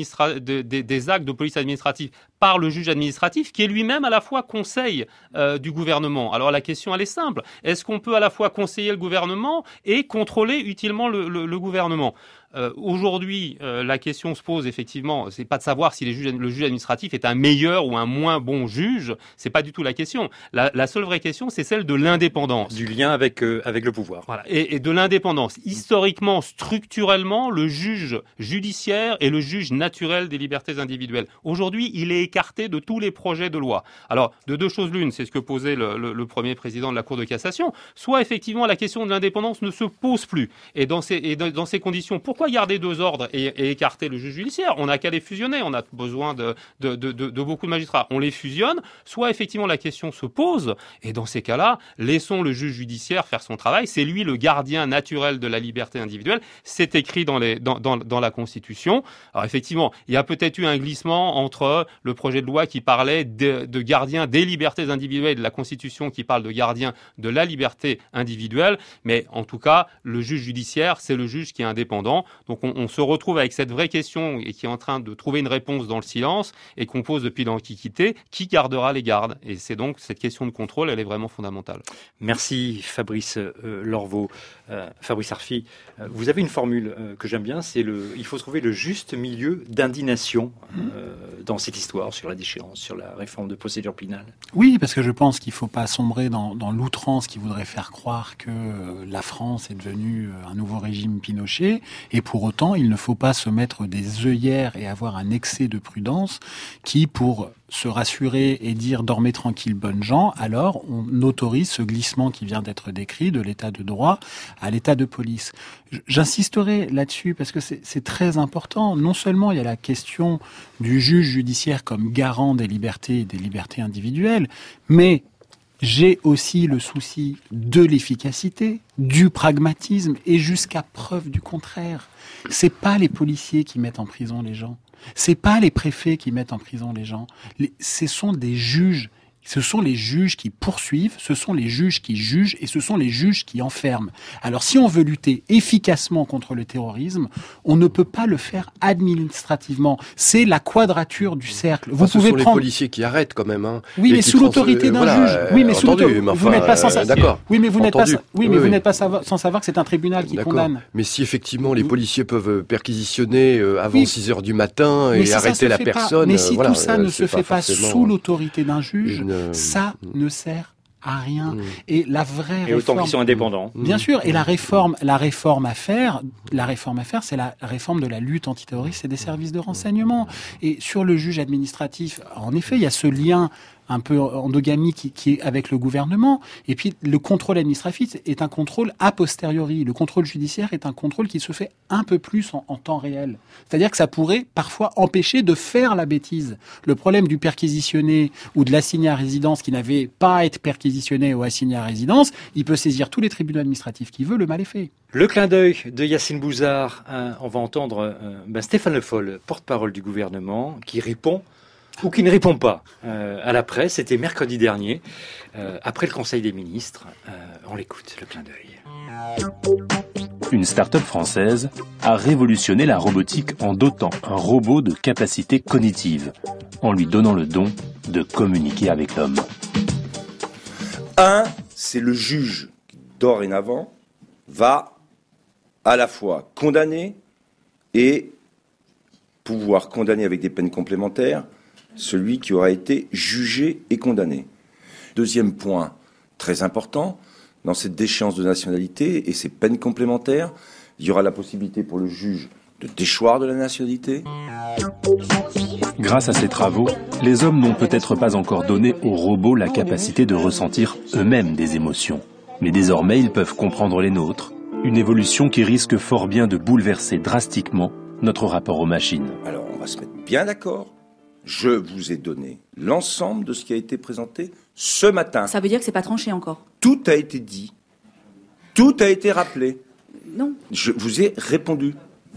des actes de police administrative par le juge administratif, qui est lui-même à la fois conseil du gouvernement. Alors la question, elle est simple. Est-ce qu'on peut à la fois conseiller le gouvernement et contrôler utilement le gouvernement ? Aujourd'hui, la question se pose effectivement, c'est pas de savoir si le juge administratif est un meilleur ou un moins bon juge, c'est pas du tout la question. La seule vraie question, c'est celle de l'indépendance. Du lien avec le pouvoir. Voilà. Et de l'indépendance. Historiquement, structurellement, le juge judiciaire est le juge naturel des libertés individuelles. Aujourd'hui, il est écarté de tous les projets de loi. Alors, de deux choses l'une, c'est ce que posait le premier président de la Cour de cassation, soit effectivement la question de l'indépendance ne se pose plus. Et dans ces conditions, pourquoi garder deux ordres et écarter le juge judiciaire ? On n'a qu'à les fusionner, on a besoin de beaucoup de magistrats. On les fusionne, soit effectivement la question se pose, et dans ces cas-là, laissons le juge judiciaire faire son travail, c'est lui le gardien naturel de la liberté individuelle, c'est écrit dans la Constitution. Alors effectivement, il y a peut-être eu un glissement entre le projet de loi qui parlait de gardien des libertés individuelles et de la Constitution qui parle de gardien de la liberté individuelle, mais en tout cas, le juge judiciaire, c'est le juge qui est indépendant. Donc on se retrouve avec cette vraie question et qui est en train de trouver une réponse dans le silence et qu'on pose depuis l'Antiquité, qui gardera les gardes ? Et c'est donc cette question de contrôle, elle est vraiment fondamentale. Merci Fabrice Lorveau. Fabrice Arfi, vous avez une formule que j'aime bien, c'est il faut trouver le juste milieu d'indignation dans cette histoire sur la déchéance, sur la réforme de procédure pénale. Oui, parce que je pense qu'il ne faut pas sombrer dans l'outrance qui voudrait faire croire que la France est devenue un nouveau régime Pinochet, et pour autant, il ne faut pas se mettre des œillères et avoir un excès de prudence qui, pour se rassurer et dire « dormez tranquille, bonnes gens », alors on autorise ce glissement qui vient d'être décrit de l'état de droit à l'état de police. J'insisterai là-dessus parce que c'est très important. Non seulement il y a la question du juge judiciaire comme garant des libertés et des libertés individuelles, mais j'ai aussi le souci de l'efficacité, du pragmatisme et jusqu'à preuve du contraire. C'est pas les policiers qui mettent en prison les gens. C'est pas les préfets qui mettent en prison les gens. Ce sont des juges. Ce sont les juges qui poursuivent, ce sont les juges qui jugent et ce sont les juges qui enferment. Alors si on veut lutter efficacement contre le terrorisme, on ne peut pas le faire administrativement. C'est la quadrature du cercle. Vous pouvez prendre les policiers qui arrêtent quand même. Oui, mais sous l'autorité d'un juge. Oui, mais sous l'autorité. Vous n'êtes pas sans savoir. D'accord. Oui, mais vous n'êtes pas. Oui, mais vous n'êtes pas sans savoir que c'est un tribunal qui condamne. Mais si effectivement les policiers peuvent perquisitionner avant 6 heures du matin et arrêter la personne, mais si tout ça ne se fait pas sous l'autorité d'un juge, ça ne sert à rien. Et la vraie réforme, autant qu'ils sont indépendants. Bien sûr. Et la réforme à faire, c'est la réforme de la lutte antiterroriste et des services de renseignement. Et sur le juge administratif, en effet, il y a ce lien un peu endogamique qui est avec le gouvernement. Et puis, le contrôle administratif est un contrôle a posteriori. Le contrôle judiciaire est un contrôle qui se fait un peu plus en temps réel. C'est-à-dire que ça pourrait parfois empêcher de faire la bêtise. Le problème du perquisitionné ou de l'assigné à résidence qui n'avait pas à être perquisitionné ou assigné à résidence, il peut saisir tous les tribunaux administratifs qu'il veut, le mal est fait. Le clin d'œil de Yacine Bouzard. On va entendre Stéphane Le Foll, porte-parole du gouvernement, qui répond ou qui ne répond pas à la presse. C'était mercredi dernier, après le Conseil des ministres. On l'écoute, le clin d'œil. Une start-up française a révolutionné la robotique en dotant un robot de capacités cognitives, en lui donnant le don de communiquer avec l'homme. C'est le juge qui, dorénavant, va à la fois condamner et pouvoir condamner avec des peines complémentaires celui qui aura été jugé et condamné. Deuxième point très important, dans cette déchéance de nationalité et ces peines complémentaires, il y aura la possibilité pour le juge de déchoir de la nationalité. Grâce à ces travaux, les hommes n'ont peut-être pas encore donné aux robots la capacité de ressentir eux-mêmes des émotions. Mais désormais, ils peuvent comprendre les nôtres. Une évolution qui risque fort bien de bouleverser drastiquement notre rapport aux machines. Alors, on va se mettre bien d'accord. Je vous ai donné l'ensemble de ce qui a été présenté ce matin. Ça veut dire que c'est pas tranché encore. Tout a été dit. Tout a été rappelé. Non. Je vous ai répondu.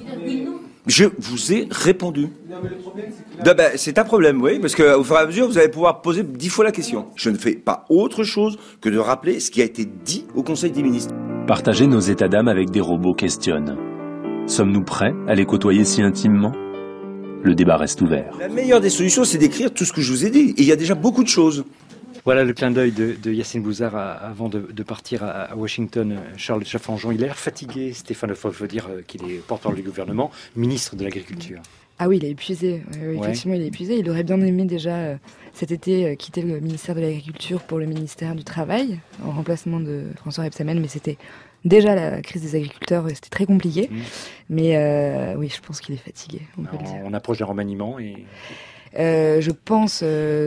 Je vous ai répondu. C'est un problème, oui, parce qu'au fur et à mesure, vous allez pouvoir poser 10 fois la question. Je ne fais pas autre chose que de rappeler ce qui a été dit au Conseil des ministres. Partager nos états d'âme avec des robots questionne. Sommes-nous prêts à les côtoyer si intimement ? Le débat reste ouvert. La meilleure des solutions, c'est d'écrire tout ce que je vous ai dit. Et il y a déjà beaucoup de choses. Voilà le clin d'œil de Yacine Bouzard avant de partir à Washington. Charles Chaffanjon, il a l'air fatigué. Stéphane Le Foll veut dire qu'il est porte-parole du gouvernement, ministre de l'Agriculture. Ah oui, il est épuisé. Effectivement, il est épuisé. Il aurait bien aimé déjà cet été quitter le ministère de l'Agriculture pour le ministère du Travail, en remplacement de François Rebsamen, mais c'était déjà la crise des agriculteurs, c'était très compliqué. Mais oui, je pense qu'il est fatigué, on peut le dire. On approche d'un remaniement et... je pense,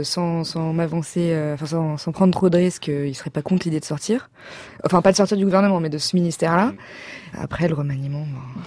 sans m'avancer, sans prendre trop de risques, il serait pas contre l'idée de sortir. Enfin, pas de sortir du gouvernement, mais de ce ministère-là. Après, le remaniement...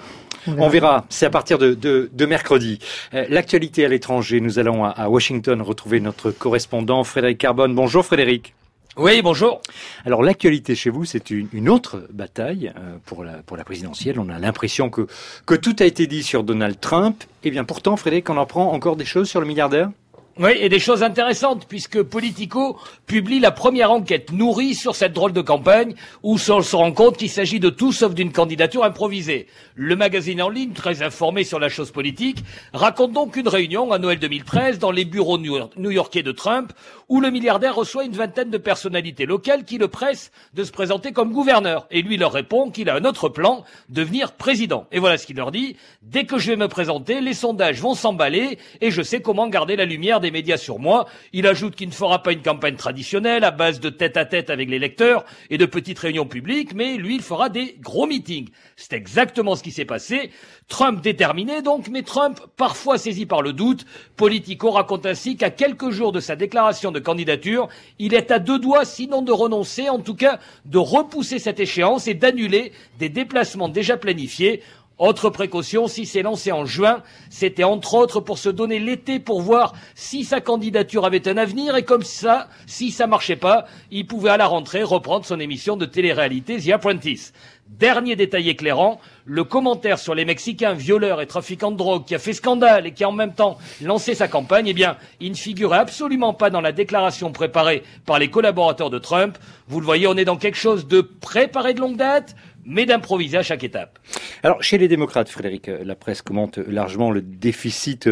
On verra, c'est à partir de mercredi. L'actualité à l'étranger, nous allons à Washington retrouver notre correspondant Frédéric Carbone. Bonjour Frédéric. Oui, bonjour. Alors l'actualité chez vous, c'est une autre bataille pour la présidentielle. On a l'impression que tout a été dit sur Donald Trump. Et bien pourtant, Frédéric, on apprend encore des choses sur le milliardaire ? Oui, et des choses intéressantes, puisque Politico publie la première enquête nourrie sur cette drôle de campagne, où on se rend compte qu'il s'agit de tout sauf d'une candidature improvisée. Le magazine en ligne, très informé sur la chose politique, raconte donc une réunion à Noël 2013 dans les bureaux new-yorkais de Trump, où le milliardaire reçoit une vingtaine de personnalités locales qui le pressent de se présenter comme gouverneur. Et lui leur répond qu'il a un autre plan, devenir président. Et voilà ce qu'il leur dit: dès que je vais me présenter, les sondages vont s'emballer et je sais comment garder la lumière des médias sur moi. Il ajoute qu'il ne fera pas une campagne traditionnelle à base de tête-à-tête avec les lecteurs et de petites réunions publiques, mais lui, il fera des gros meetings. C'est exactement ce qui s'est passé. Trump déterminé donc, mais Trump parfois saisi par le doute. Politico raconte ainsi qu'à quelques jours de sa déclaration de candidature, il est à deux doigts, sinon de renoncer, en tout cas de repousser cette échéance et d'annuler des déplacements déjà planifiés. Autre précaution, s'il s'est lancé en juin, c'était entre autres pour se donner l'été pour voir si sa candidature avait un avenir, et comme ça, si ça marchait pas, il pouvait à la rentrée reprendre son émission de télé-réalité The Apprentice. Dernier détail éclairant, le commentaire sur les Mexicains violeurs et trafiquants de drogue qui a fait scandale et qui a en même temps lancé sa campagne, eh bien, il ne figurait absolument pas dans la déclaration préparée par les collaborateurs de Trump. Vous le voyez, on est dans quelque chose de préparé de longue date, mais d'improviser à chaque étape. Alors, chez les démocrates, Frédéric, la presse commente largement le déficit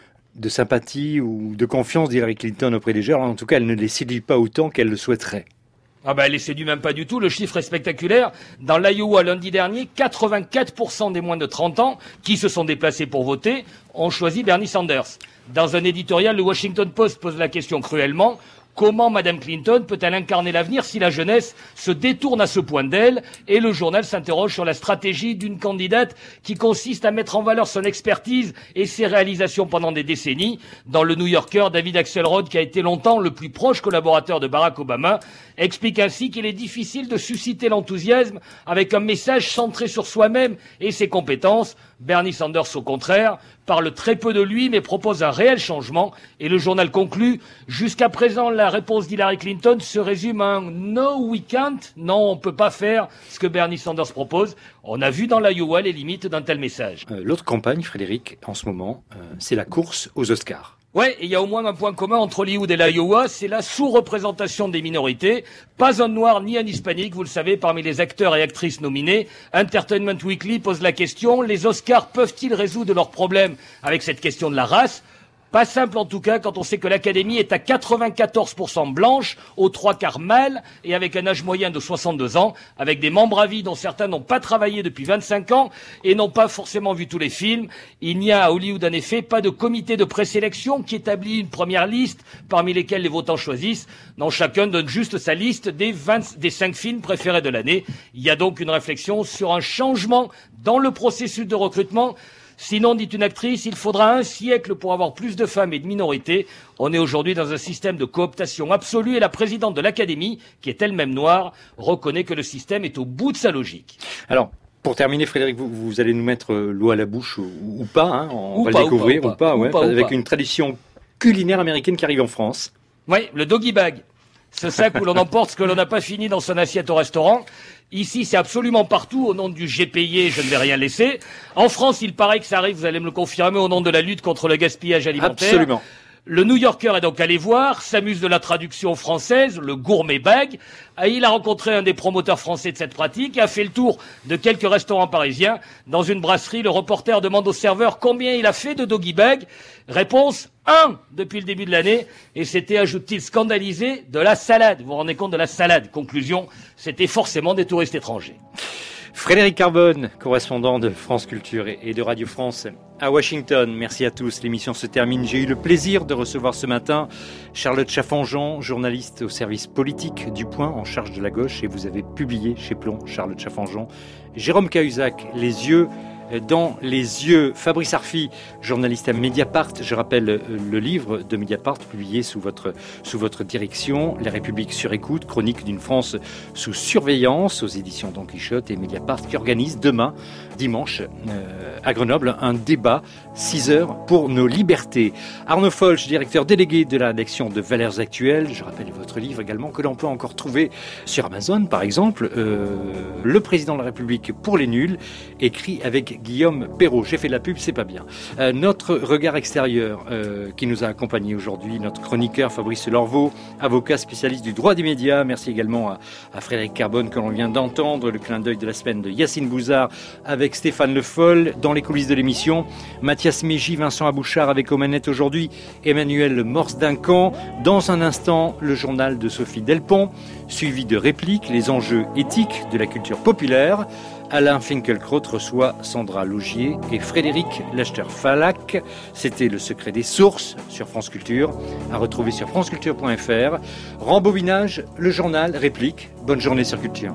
de sympathie ou de confiance d'Hillary Clinton auprès des jeunes. En tout cas, elle ne les séduit pas autant qu'elle le souhaiterait. Ah ben, elle les séduit même pas du tout. Le chiffre est spectaculaire. Dans l'Iowa lundi dernier, 84% des moins de 30 ans qui se sont déplacés pour voter ont choisi Bernie Sanders. Dans un éditorial, le Washington Post pose la question cruellement: comment Madame Clinton peut-elle incarner l'avenir si la jeunesse se détourne à ce point d'elle? Et le journal s'interroge sur la stratégie d'une candidate qui consiste à mettre en valeur son expertise et ses réalisations pendant des décennies. Dans le New Yorker, David Axelrod, qui a été longtemps le plus proche collaborateur de Barack Obama, explique ainsi qu'il est difficile de susciter l'enthousiasme avec un message centré sur soi-même et ses compétences. Bernie Sanders, au contraire, parle très peu de lui, mais propose un réel changement. Et le journal conclut: jusqu'à présent, la réponse d'Hillary Clinton se résume à un « no, we can't ». Non, on peut pas faire ce que Bernie Sanders propose. On a vu dans l'Iowa les limites d'un tel message. L'autre campagne, Frédéric, en ce moment, c'est la course aux Oscars. Ouais, il y a au moins un point commun entre Hollywood et l'Iowa, c'est la sous-représentation des minorités. Pas un noir ni un hispanique, vous le savez, parmi les acteurs et actrices nominés. Entertainment Weekly pose la question: les Oscars peuvent-ils résoudre leurs problèmes avec cette question de la race? Pas simple en tout cas quand on sait que l'Académie est à 94% blanche, aux 3/4 mâles et avec un âge moyen de 62 ans, avec des membres à vie dont certains n'ont pas travaillé depuis 25 ans et n'ont pas forcément vu tous les films. Il n'y a à Hollywood en effet pas de comité de présélection qui établit une première liste parmi lesquels les votants choisissent. Non, chacun donne juste sa liste des 5 films préférés de l'année. Il y a donc une réflexion sur un changement dans le processus de recrutement. Sinon, dit une actrice, il faudra un siècle pour avoir plus de femmes et de minorités. On est aujourd'hui dans un système de cooptation absolue et la présidente de l'Académie, qui est elle-même noire, reconnaît que le système est au bout de sa logique. Alors, pour terminer, Frédéric, vous allez nous mettre l'eau à la bouche ou pas, hein, on va le découvrir ou pas, avec une tradition culinaire américaine qui arrive en France. Oui, le doggy bag. Ce sac où l'on emporte ce que l'on n'a pas fini dans son assiette au restaurant. Ici, c'est absolument partout au nom du j'ai payé, je ne vais rien laisser. En France, il paraît que ça arrive, vous allez me le confirmer, au nom de la lutte contre le gaspillage alimentaire. Absolument. Le New Yorker est donc allé voir, s'amuse de la traduction française, le gourmet bag. Il a rencontré un des promoteurs français de cette pratique et a fait le tour de quelques restaurants parisiens. Dans une brasserie, le reporter demande au serveur combien il a fait de doggy bag. Réponse, 1 depuis le début de l'année. Et c'était, ajoute-t-il scandalisé, de la salade. Vous vous rendez compte de la salade. Conclusion, c'était forcément des touristes étrangers. Frédéric Carbone, correspondant de France Culture et de Radio France à Washington. Merci à tous. L'émission se termine. J'ai eu le plaisir de recevoir ce matin Charlotte Chaffanjean, journaliste au service politique du Point, en charge de la gauche. Et vous avez publié chez Plomb, Charlotte Chaffanjean. Jérôme Cahuzac, Les yeux dans les yeux. Fabrice Arfi, journaliste à Mediapart. Je rappelle le livre de Mediapart publié sous votre direction, La République sur écoute, chronique d'une France sous surveillance, aux éditions Don Quichotte, et Mediapart qui organise demain, dimanche, à Grenoble, un débat 6 heures pour nos libertés. Arnaud Folch, directeur délégué de la rédaction de Valeurs Actuelles. Je rappelle votre livre également que l'on peut encore trouver sur Amazon, par exemple, Le président de la République pour les nuls, écrit avec Guillaume Perrault. J'ai fait de la pub, c'est pas bien. Notre regard extérieur qui nous a accompagnés aujourd'hui, notre chroniqueur Fabrice Lorveau, avocat spécialiste du droit des médias. Merci également à Frédéric Carbone que l'on vient d'entendre, le clin d'œil de la semaine de Yacine Bouzard avec Stéphane Le Foll. Dans les coulisses de l'émission, Mathias Mégy, Vincent Abouchard avec aux manettes aujourd'hui, Emmanuel Morse-Duncan. Dans un instant, le journal de Sophie Delpont, suivi de répliques, les enjeux éthiques de la culture populaire. Alain Finkielkraut reçoit Sandra Laugier et Frédéric Lachter-Falac. C'était Le Secret des Sources sur France Culture, à retrouver sur franceculture.fr. Rembobinage, le journal, réplique. Bonne journée sur Culture.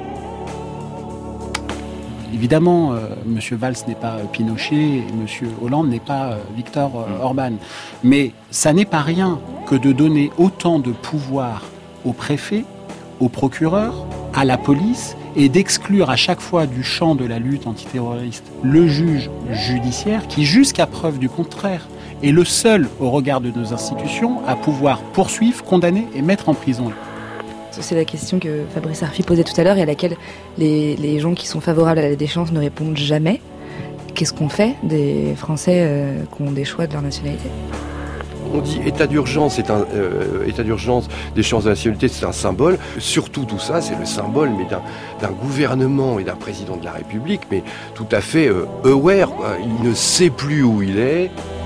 Évidemment, M. Valls n'est pas Pinochet et M. Hollande n'est pas Viktor Orban. Mais ça n'est pas rien que de donner autant de pouvoir aux préfets, aux procureurs, à la police, et d'exclure à chaque fois du champ de la lutte antiterroriste le juge judiciaire qui, jusqu'à preuve du contraire, est le seul, au regard de nos institutions, à pouvoir poursuivre, condamner et mettre en prison. C'est la question que Fabrice Arfi posait tout à l'heure et à laquelle les gens qui sont favorables à la déchéance ne répondent jamais. Qu'est-ce qu'on fait des Français qui ont des choix de leur nationalité ? On dit état d'urgence, état d'urgence, déchéance de nationalité, c'est un symbole. Surtout tout ça, c'est le symbole mais d'un gouvernement et d'un président de la République, mais tout à fait aware, quoi. Il ne sait plus où il est.